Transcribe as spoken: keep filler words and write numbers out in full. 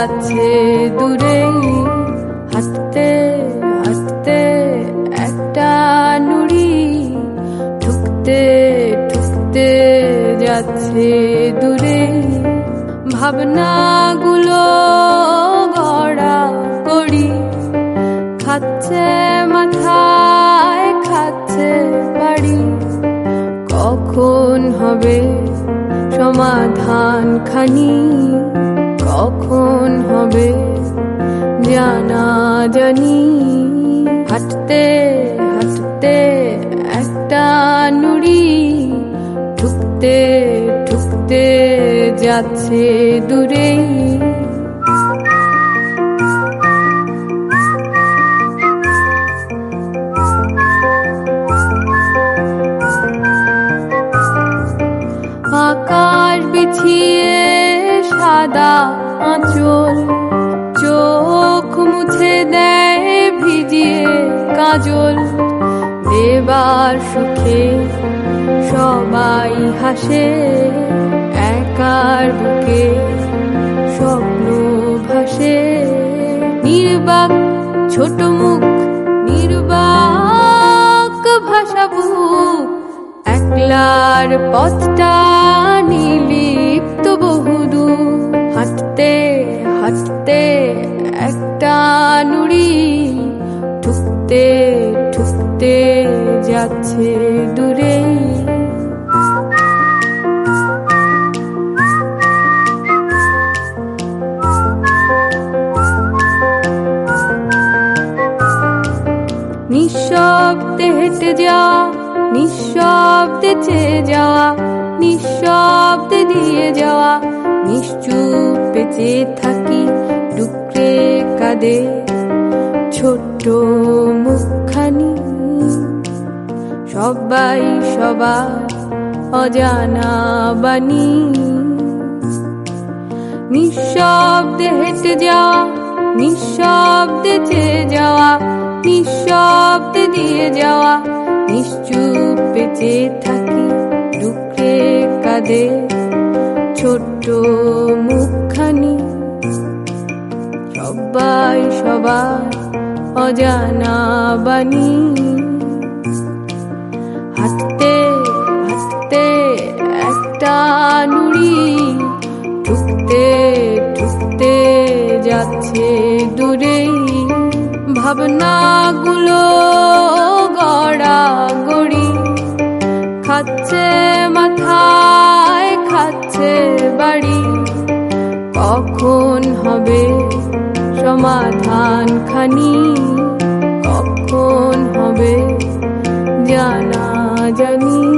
যাচ্ছে দূরে। হাঁটতে হাঁটতে একটা নুড়ি ঠুকতে ঠুকতে যাচ্ছে দূরে। ভাবনাগুলো গড়া গড়ি খাচ্ছে মাথায় খাচ্ছে বাড়ি। কখন হবে সমাধান খানি, কখন হবে জানা জানি। হাঁটতে হাঁটতে একটা নুড়ি ঠুকতে ঠুকতে যাচ্ছে দূরে। আকাশ বিছিয়ে সাদা আঁচল, চোখ মুছে দেয় ভিজিয়ে কাজল। দেবার সুখে সবাই হাসে, একার বুকে স্বপ্ন ভাসে। নির্বাক ছোট মুখ নির্বাক ভাষা বুক, একলার পথটা নিলিপ্ত বহুদূর। হাঁটতে হাঁটতে একটা নুড়ি ঠুকতে ঠুকতে যাচ্ছে দূরে। নিঃশব্দে হেঁটে যাওয়া, নিঃশব্দে চেয়ে যাওয়া, নিঃশব্দে দিয়ে যাওয়া। নিশ্চুপে চেয়ে থাকি ডুকরে কাঁদে ছোট্ট মুখখানি। সবাই সবার অজানা বাণী। নিঃশব্দে হেঁটে যাওয়া, নিঃশব্দে চেয়ে যাওয়া, নিঃশব্দে দিয়ে যাওয়া। নিশ্চুপে চেয়ে থাকি ডুকরে কাঁদে ছোট্ট মুখখানি। সবাই সবার অজানা বাণী। হাঁটতে হাঁটতে একটা নুড়ি ঠুকতে ঠুকতে যাচ্ছে দূরে। ভাবনাগুলো গড়া গড়ি খাচ্ছে মাথায় খাচ্ছে বাড়ি। কখন হবে সমাধান খানি, কখন হবে জানা জানি।